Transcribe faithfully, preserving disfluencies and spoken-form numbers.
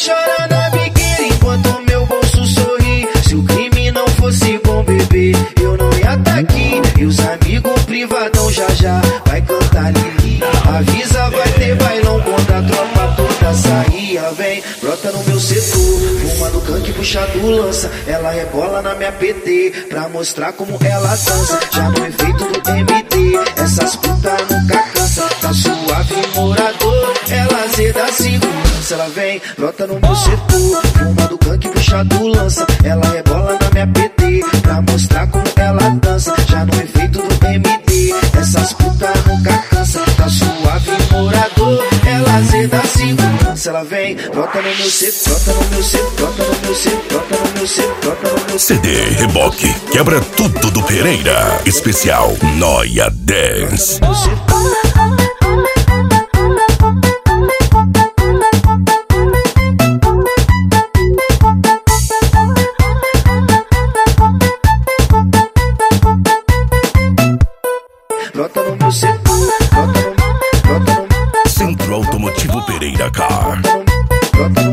chora na biqueira enquanto meu bolso sorri. Se o crime não fosse bom, bebê, eu não ia tá aqui. E os amigos privadão já já vai cantar Lili. Avisa, vai ter bailão quando a tropa toda saía. Vem, brota no meu setor, fumando canque, puxado lança. Ela rebola na minha P T pra mostrar como ela dança. Já no efeito do M D, essas putas nunca cansa. Tá suave, morador, ela zeda segurança. Ela vem, brota no meu setor, fumando canque, puxado lança. Ela rebola na minha P T pra mostrar como ela dança. Já no efeito do M D, essas putas nunca cansa. Tá suave, morador, ela zeda segurança. Ela vem, brota no meu setor, brota no meu setor, brota no meu setor, brota no meu setor, brota no meu setor. C D Reboque quebra tudo do Pereira. Especial Noia Dance. Brota no meu setor, brota no, brota no, Centro Automotivo Pereira Car. brota no, brota no